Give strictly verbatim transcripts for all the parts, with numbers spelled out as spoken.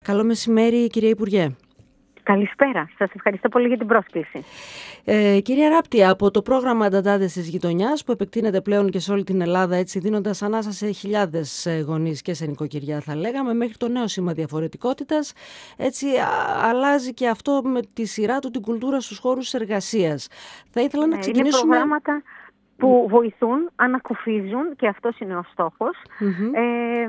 Καλό μεσημέρι, κυρία Υπουργέ. Καλησπέρα. Σας ευχαριστώ πολύ για την πρόσκληση. Ε, κυρία Ράπτη, από το πρόγραμμα Νταντάδες της Γειτονιάς που επεκτείνεται πλέον και σε όλη την Ελλάδα, έτσι δίνοντας ανάσα σε χιλιάδες γονείς και σε νοικοκυριά, θα λέγαμε, μέχρι το νέο σήμα διαφορετικότητας, έτσι α, αλλάζει και αυτό με τη σειρά του την κουλτούρα στους χώρους εργασίας. Θα ήθελα ναι, να ξεκινήσουμε... Είναι προγράμματα που βοηθούν, ανακουφίζουν, και αυτός είναι ο στόχος. Mm-hmm. Ε,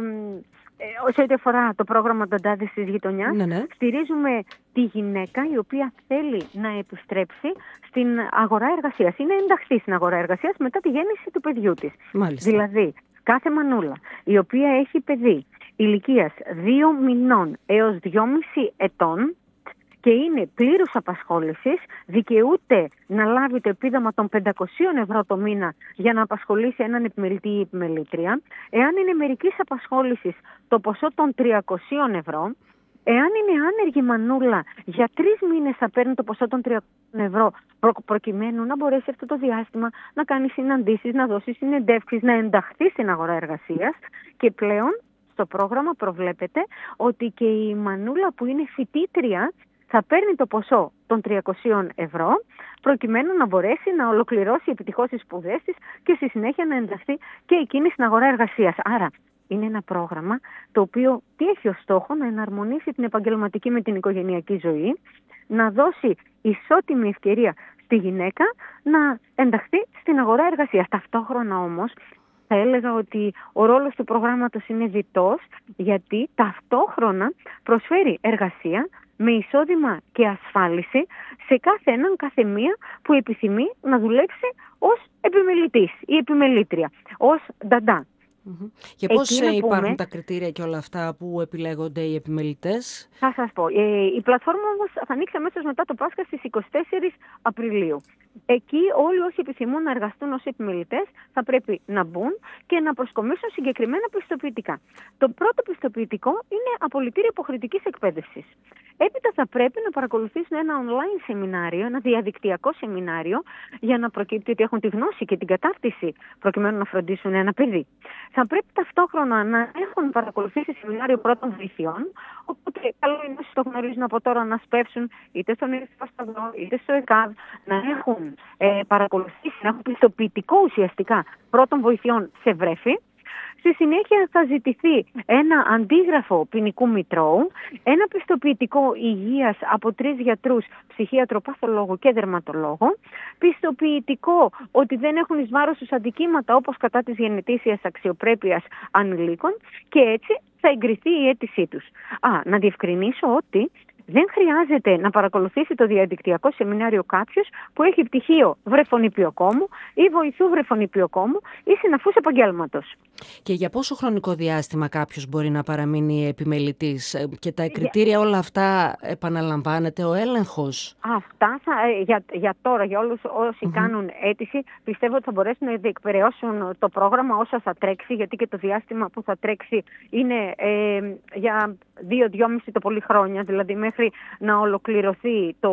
σε ό,τι αφορά το πρόγραμμα Νταντάδες της Γειτονιάς, ναι, ναι. στηρίζουμε τη γυναίκα η οποία θέλει να επιστρέψει στην αγορά εργασίας. Είναι ενταχθεί στην αγορά εργασίας μετά τη γέννηση του παιδιού της. Μάλιστα. Δηλαδή, κάθε μανούλα η οποία έχει παιδί ηλικίας δύο μηνών έως δυόμισι ετών και είναι πλήρους απασχόλησης, δικαιούται να λάβει το επίδομα των πεντακόσια ευρώ το μήνα για να απασχολήσει έναν επιμελητή ή επιμελήτρια. Εάν είναι μερικής απασχόλησης, το ποσό των τριακόσια ευρώ. Εάν είναι άνεργη μανούλα, για τρεις μήνες θα παίρνει το ποσό των τριακόσια ευρώ, προ, προκειμένου να μπορέσει αυτό το διάστημα να κάνει συναντήσεις, να δώσει συνεντεύξεις, να ενταχθεί στην αγορά εργασίας. Και πλέον στο πρόγραμμα προβλέπεται ότι και η μανούλα που είναι φοιτήτρια θα παίρνει το ποσό των τριακόσια ευρώ, προκειμένου να μπορέσει να ολοκληρώσει επιτυχώς τις σπουδές της και στη συνέχεια να ενταχθεί και εκείνη στην αγορά εργασίας. Άρα είναι ένα πρόγραμμα το οποίο τι έχει ως στόχο? Να εναρμονίσει την επαγγελματική με την οικογενειακή ζωή, να δώσει ισότιμη ευκαιρία στη γυναίκα να ενταχθεί στην αγορά εργασίας. Ταυτόχρονα όμως θα έλεγα ότι ο ρόλος του προγράμματος είναι διτός, γιατί ταυτόχρονα προσφέρει εργασία με εισόδημα και ασφάλιση σε κάθε έναν, κάθε μία που επιθυμεί να δουλέψει ως επιμελητής ή επιμελήτρια, ως νταντά. Mm-hmm. Και πώς υπάρχουν πούμε, τα κριτήρια και όλα αυτά που επιλέγονται οι επιμελητές? Θα σας πω. Ε, η πλατφόρμα όμως θα ανοίξει αμέσως μετά το Πάσχα στις εικοστή τέταρτη Απριλίου. Εκεί όλοι όσοι επιθυμούν να εργαστούν ως επιμελητές θα πρέπει να μπουν και να προσκομίσουν συγκεκριμένα πιστοποιητικά. Το πρώτο πιστοποιητικό είναι απολυτήριο υποχρεωτικής εκπαίδευσης. Έπειτα θα πρέπει να παρακολουθήσουν ένα online σεμινάριο, ένα διαδικτυακό σεμινάριο, για να προκύπτει ότι έχουν τη γνώση και την κατάρτιση προκειμένου να φροντίσουν ένα παιδί. Θα πρέπει ταυτόχρονα να έχουν παρακολουθήσει σεμινάριο πρώτων βοηθειών, οπότε καλό είναι όσοι το γνωρίζουν από τώρα να σπεύσουν είτε στον Ερυθρό Σταυρό είτε στο ΕΚΑΒ, να έχουν ε, παρακολουθήσει, να έχουν πιστοποιητικό ουσιαστικά πρώτων βοηθειών σε βρέφη. Στη συνέχεια θα ζητηθεί ένα αντίγραφο ποινικού μητρώου, ένα πιστοποιητικό υγείας από τρεις γιατρούς, ψυχίατρο, παθολόγο και δερματολόγο, πιστοποιητικό ότι δεν έχουν εις βάρος τους αντικείμενα όπως κατά της γενετήσιας αξιοπρέπειας ανηλίκων, και έτσι θα εγκριθεί η αίτησή τους. Α, να διευκρινίσω ότι δεν χρειάζεται να παρακολουθήσει το διαδικτυακό σεμινάριο κάποιος που έχει πτυχίο βρεφονιπιοκόμου ή βοηθού βρεφονιπιοκόμου ή συναφούς επαγγέλματος. Και για πόσο χρονικό διάστημα κάποιος μπορεί να παραμείνει επιμελητής? Και τα κριτήρια όλα αυτά, επαναλαμβάνεται ο έλεγχος? Αυτά θα, για, για τώρα, για όλους όσοι mm-hmm. κάνουν αίτηση, πιστεύω ότι θα μπορέσουν να διεκπεραιώσουν το πρόγραμμα όσα θα τρέξει, γιατί και το διάστημα που θα τρέξει είναι ε, για δύο-δυόμιση το πολύ χρόνια, δηλαδή μέχρι να ολοκληρωθεί το,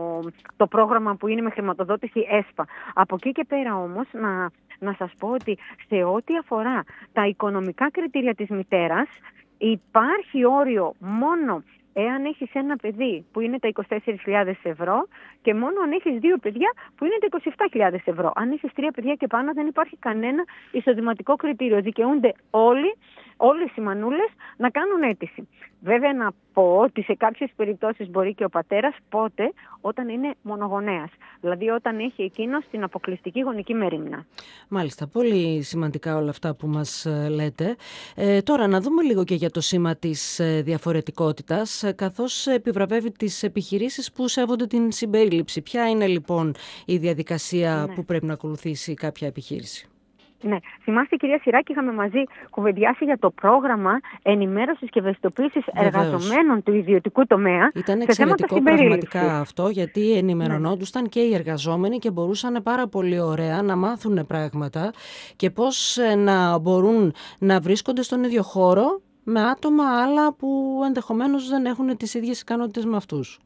το πρόγραμμα που είναι με χρηματοδότηση ΕΣΠΑ. Από εκεί και πέρα όμως να, να σας πω ότι σε ό,τι αφορά τα οικονομικά κριτήρια της μητέρας, υπάρχει όριο μόνο εάν έχεις ένα παιδί που είναι τα είκοσι τέσσερις χιλιάδες ευρώ και μόνο αν έχεις δύο παιδιά που είναι τα είκοσι επτά χιλιάδες ευρώ. Αν έχεις τρία παιδιά και πάνω δεν υπάρχει κανένα εισοδηματικό κριτήριο. Δικαιούνται όλοι, όλες οι μανούλες να κάνουν αίτηση. Βέβαια να πω ότι σε κάποιες περιπτώσεις μπορεί και ο πατέρας, πότε? Όταν είναι μονογονέας. Δηλαδή όταν έχει εκείνος την αποκλειστική γονική μερίμνα. Μάλιστα, πολύ σημαντικά όλα αυτά που μας λέτε. Ε, τώρα να δούμε λίγο και για το σήμα της διαφορετικότητας, καθώς επιβραβεύει τις επιχειρήσεις που σέβονται την συμπερίληψη. Ποια είναι λοιπόν η διαδικασία ναι. που πρέπει να ακολουθήσει κάποια επιχείρηση? Ναι, θυμάστε κυρία Συράκη, είχαμε μαζί κουβεντιάσει για το πρόγραμμα ενημέρωσης και ευαισθητοποίησης εργαζομένων του ιδιωτικού τομέα. Ήταν εξαιρετικό πραγματικά αυτό, γιατί ενημερωνόντουσαν ναι. και οι εργαζόμενοι και μπορούσαν πάρα πολύ ωραία να μάθουν πράγματα και πώς να μπορούν να βρίσκονται στον ίδιο χώρο με άτομα άλλα που ενδεχομένως δεν έχουν τις ίδιες ικανότητες με αυτούς.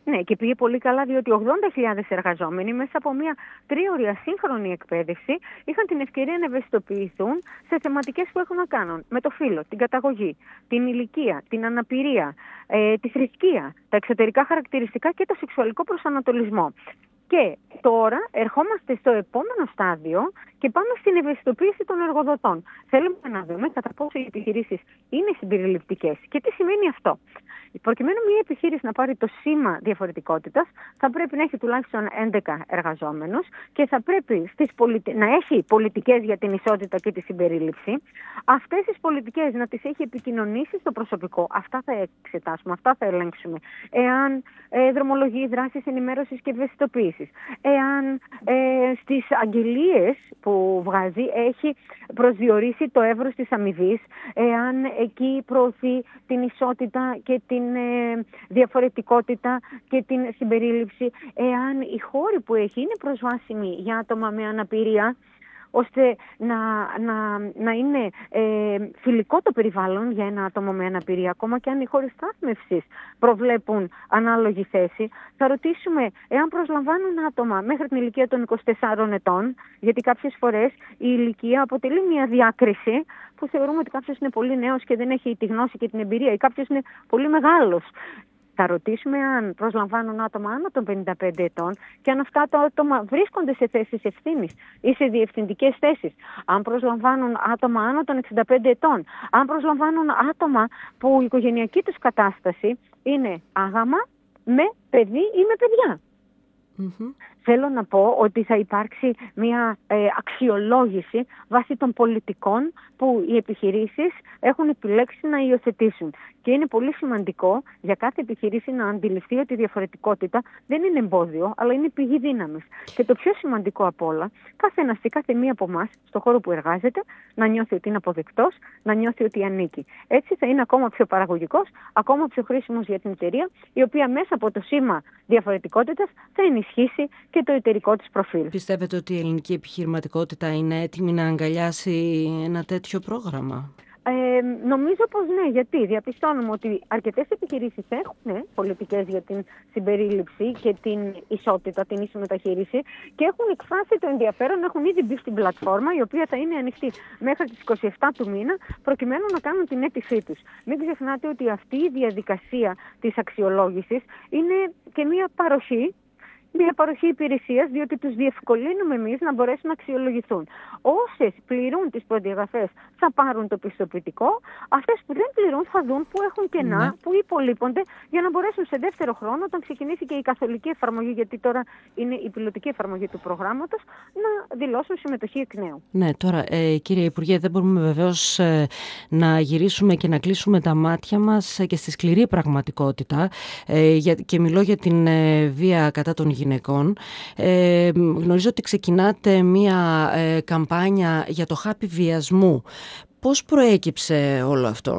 Ναι, και πήγε πολύ καλά, διότι ογδόντα χιλιάδες εργαζόμενοι μέσα από μια τρίωρη ασύγχρονη εκπαίδευση είχαν την ευκαιρία να ευαισθητοποιηθούν σε θεματικές που έχουν να κάνουν με το φύλο, την καταγωγή, την ηλικία, την αναπηρία, ε, τη θρησκεία, τα εξωτερικά χαρακτηριστικά και το σεξουαλικό προσανατολισμό. Και τώρα ερχόμαστε στο επόμενο στάδιο και πάμε στην ευαισθητοποίηση των εργοδοτών. Θέλουμε να δούμε κατά πόσο οι επιχειρήσεις είναι συμπεριληπτικές. Και τι σημαίνει αυτό? Προκειμένου μια επιχείρηση να πάρει το σήμα διαφορετικότητας, θα πρέπει να έχει τουλάχιστον έντεκα εργαζόμενους και θα πρέπει στις πολιτι... να έχει πολιτικές για την ισότητα και τη συμπερίληψη. Αυτές τις πολιτικές να τις έχει επικοινωνήσει στο προσωπικό. Αυτά θα εξετάσουμε, αυτά θα ελέγξουμε. Εάν ε, δρομολογεί δράσεις ενημέρωσης και ευαισθητοποίησης. Εάν ε, στις αγγελίες που βγάζει έχει προσδιορίσει το εύρος της αμοιβής. Εάν εκεί προωθεί την ισότητα και την ε, διαφορετικότητα και την συμπερίληψη, εάν οι χώροι που έχει είναι προσβάσιμοι για άτομα με αναπηρία, ώστε να, να, να είναι ε, φιλικό το περιβάλλον για ένα άτομο με αναπηρία, ακόμα και αν οι χώρες στάθμευσης προβλέπουν ανάλογη θέση. Θα ρωτήσουμε εάν προσλαμβάνουν άτομα μέχρι την ηλικία των είκοσι τεσσάρων ετών, γιατί κάποιες φορές η ηλικία αποτελεί μια διάκριση που θεωρούμε ότι κάποιος είναι πολύ νέος και δεν έχει τη γνώση και την εμπειρία, ή κάποιος είναι πολύ μεγάλος. Θα ρωτήσουμε αν προσλαμβάνουν άτομα άνω των πενήντα πέντε ετών και αν αυτά τα άτομα βρίσκονται σε θέσεις ευθύνης ή σε διευθυντικές θέσεις. Αν προσλαμβάνουν άτομα άνω των εξήντα πέντε ετών. Αν προσλαμβάνουν άτομα που η οικογενειακή τους κατάσταση είναι άγαμα, με παιδί ή με παιδιά. Mm-hmm. Θέλω να πω ότι θα υπάρξει μια ε, αξιολόγηση βάσει των πολιτικών που οι επιχειρήσεις έχουν επιλέξει να υιοθετήσουν. Και είναι πολύ σημαντικό για κάθε επιχειρήση να αντιληφθεί ότι η διαφορετικότητα δεν είναι εμπόδιο, αλλά είναι πηγή δύναμης. Και το πιο σημαντικό απ' όλα, κάθε ένας και κάθε μία από εμάς, στον χώρο που εργάζεται, να νιώθει ότι είναι αποδεκτός, να νιώθει ότι ανήκει. Έτσι θα είναι ακόμα πιο παραγωγικός, ακόμα πιο χρήσιμος για την εταιρεία, η οποία μέσα από το σήμα διαφορετικότητας θα ενισχύσει και το εταιρικό της προφίλ. Πιστεύετε ότι η ελληνική επιχειρηματικότητα είναι έτοιμη να αγκαλιάσει ένα τέτοιο πρόγραμμα? Ε, νομίζω πως ναι, γιατί διαπιστώνουμε ότι αρκετές επιχειρήσεις έχουν πολιτικές για την συμπερίληψη και την ισότητα, την ίση μεταχείριση και έχουν εκφράσει το ενδιαφέρον, έχουν ήδη μπει στην πλατφόρμα, η οποία θα είναι ανοιχτή μέχρι τις είκοσι επτά του μήνα, προκειμένου να κάνουν την αίτησή τους. Μην ξεχνάτε ότι αυτή η διαδικασία της αξιολόγησης είναι και μια παροχή. Μια παροχή υπηρεσίας, διότι τους διευκολύνουμε εμείς να μπορέσουν να αξιολογηθούν. Όσες πληρούν τις προδιαγραφές θα πάρουν το πιστοποιητικό, αυτές που δεν πληρούν θα δουν που έχουν κενά, ναι. που υπολείπονται, για να μπορέσουν σε δεύτερο χρόνο, όταν ξεκινήσει και η καθολική εφαρμογή, γιατί τώρα είναι η πιλωτική εφαρμογή του προγράμματος, να δηλώσουν συμμετοχή εκ νέου. Ναι, τώρα ε, κύριε Υπουργέ, δεν μπορούμε βεβαίως ε, να γυρίσουμε και να κλείσουμε τα μάτια μας ε, και στη σκληρή πραγματικότητα ε, για, και μιλώ για την ε, βία κατά των γυναικών. Γυναικών. Ε, γνωρίζω ότι ξεκινάτε μία ε, καμπάνια για το χάπι βιασμού. Πώς προέκυψε όλο αυτό?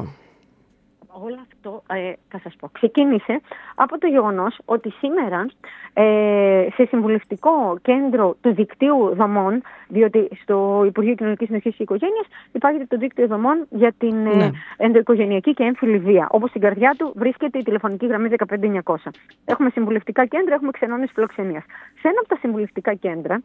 Όλο αυτό, ε, θα σας πω, ξεκίνησε από το γεγονός ότι σήμερα ε, σε συμβουλευτικό κέντρο του δικτύου δομών, διότι στο Υπουργείο Κοινωνικής Συνοχής και Οικογένειας υπάρχει το δίκτυο δομών για την ναι. ε, ενδοοικογενειακή και έμφυλη βία, όπως στην καρδιά του βρίσκεται η τηλεφωνική γραμμή δεκαπέντε εννιακόσια. Έχουμε συμβουλευτικά κέντρα, έχουμε ξενώνες φιλοξενίας. Σε ένα από τα συμβουλευτικά κέντρα,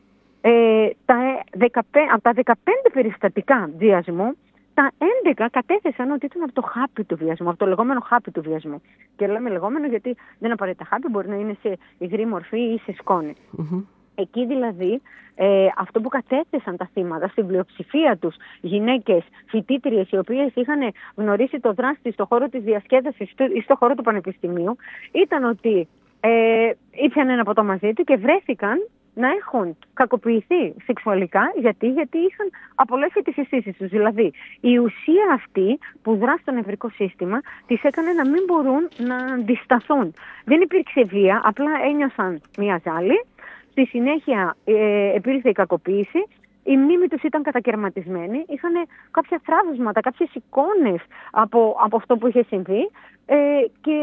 ε, τα δεκαπέντε, από τα δεκαπέντε περιστατικά βιασμού, τα έντεκα κατέθεσαν ότι ήταν από το χάπι του βιασμού, από το λεγόμενο χάπι του βιασμού. Και λέμε λεγόμενο γιατί δεν είναι απαραίτητα χάπι, μπορεί να είναι σε υγρή μορφή ή σε σκόνη. Mm-hmm. Εκεί δηλαδή ε, αυτό που κατέθεσαν τα θύματα, στην πλειοψηφία τους γυναίκες φοιτήτριες, οι οποίες είχαν γνωρίσει το δράστη στον χώρο της διασκέδασης ή στον χώρο του πανεπιστημίου, ήταν ότι ε, ήπιαν ένα ποτό μαζί του και βρέθηκαν να έχουν κακοποιηθεί σεξουαλικά. Γιατί, γιατί είχαν απολέσει τις αισθήσεις τους. Δηλαδή, η ουσία αυτή που δράσει στο νευρικό σύστημα τις έκανε να μην μπορούν να αντισταθούν. Δεν υπήρξε βία, απλά ένιωσαν μια ζάλη. Στη συνέχεια ε, επήλθε η κακοποίηση. Η μνήμη τους ήταν κατακαιρματισμένη. Είχαν κάποια θράψματα, κάποιες εικόνες από, από αυτό που είχε συμβεί ε, και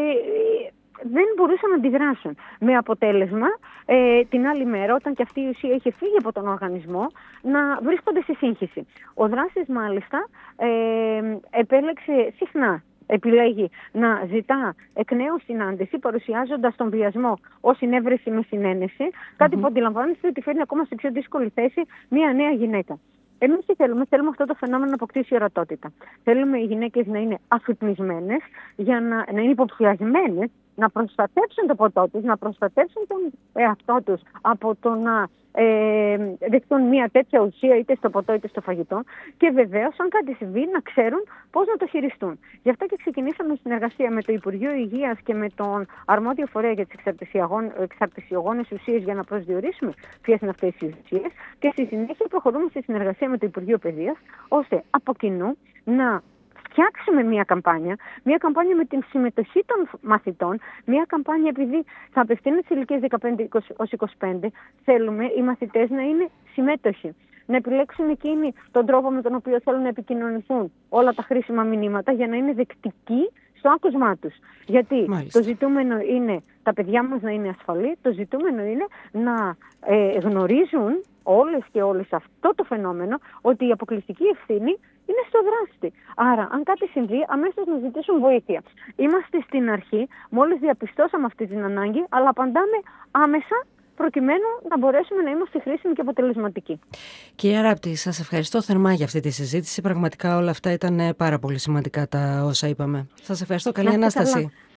δεν μπορούσαν να αντιδράσουν. Με αποτέλεσμα, ε, την άλλη μέρα, όταν και αυτή η ουσία είχε φύγει από τον οργανισμό, να βρίσκονται σε σύγχυση. Ο δράστης, μάλιστα, ε, επέλεξε συχνά επιλέγει να ζητά εκ νέου συνάντηση, παρουσιάζοντας τον βιασμό ως συνέβρεση με συνένεση, κάτι mm-hmm. που αντιλαμβάνεστε ότι φέρνει ακόμα σε πιο δύσκολη θέση μια νέα γυναίκα. Εμείς τι θέλουμε, θέλουμε αυτό το φαινόμενο να αποκτήσει ορατότητα. Θέλουμε οι γυναίκες να είναι αφυπνισμένες, για να, να είναι υποψιασμένες, να προστατεύσουν το ποτό τους, να προστατεύσουν τον εαυτό τους από το να ε, δεχτούν μια τέτοια ουσία είτε στο ποτό είτε στο φαγητό και βεβαίως αν κάτι συμβεί να ξέρουν πώς να το χειριστούν. Γι' αυτό και ξεκινήσαμε συνεργασία με το Υπουργείο Υγείας και με τον αρμόδιο φορέα για τις εξαρτησιογόνες ουσίες για να προσδιορίσουμε ποιες είναι αυτές οι ουσίες και στη συνέχεια προχωρούμε στη συνεργασία με το Υπουργείο Παιδείας ώστε από κοινού να φτιάξουμε μια καμπάνια, μια καμπάνια με την συμμετοχή των μαθητών, μια καμπάνια επειδή θα απευθύνεται στις ηλικίες δεκαπέντε έως είκοσι πέντε, θέλουμε οι μαθητές να είναι συμμέτοχοι, να επιλέξουν εκείνοι τον τρόπο με τον οποίο θέλουν να επικοινωνηθούν όλα τα χρήσιμα μηνύματα για να είναι δεκτικοί στο άκουσμά τους. Γιατί Μάλιστα. το ζητούμενο είναι τα παιδιά μας να είναι ασφαλή, το ζητούμενο είναι να ε, γνωρίζουν όλες και όλες αυτό το φαινόμενο ότι η αποκλειστική ευθύνη είναι στο δράστη. Άρα, αν κάτι συμβεί, αμέσως να ζητήσουν βοήθεια. Είμαστε στην αρχή, μόλις διαπιστώσαμε αυτή την ανάγκη, αλλά απαντάμε άμεσα προκειμένου να μπορέσουμε να είμαστε χρήσιμοι και αποτελεσματικοί. Κυρία Ράπτη, σας ευχαριστώ θερμά για αυτή τη συζήτηση. Πραγματικά όλα αυτά ήταν πάρα πολύ σημαντικά τα όσα είπαμε. Σας ευχαριστώ. Καλή Ανάσταση. Καλά.